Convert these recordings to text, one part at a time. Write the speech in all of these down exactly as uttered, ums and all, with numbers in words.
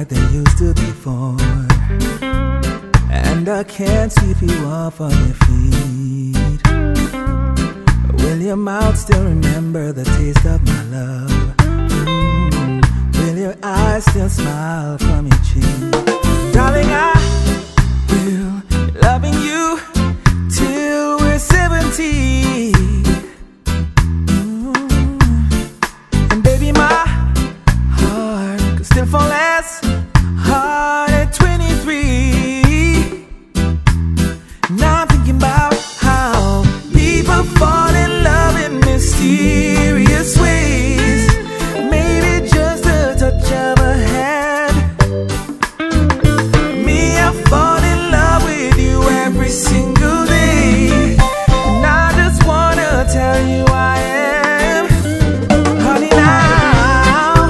like they used to before. And I can't sweep you off on your feet. Will your mouth still remember the taste of my love? Mm. Will your eyes still smile from your cheek? Darling, I will be loving you till we're seventy. Mm. And baby, my heart could still fall as hard at twenty-three. Now I'm thinking about how people fall in love in mysterious ways. Maybe just a touch of a hand. Me, I fall in love with you every single day. And I just wanna tell you I am, honey, now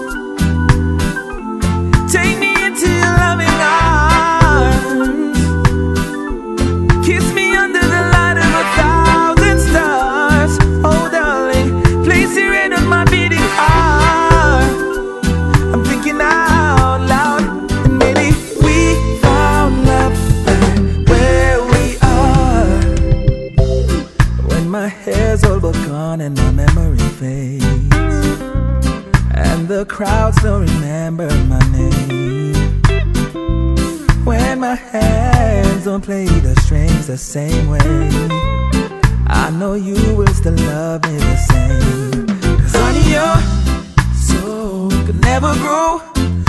take me into your loving arms. Kiss me under the light of a thousand stars. Oh darling, place your hand on my beating heart. I'm thinking out loud, and maybe we found love right where we are. When my hair's all but gone and my memory fades, and the crowds don't remember my name. When my hands don't play the strings the same way, I know you will still love me the same. Cause honey, your soul could never grow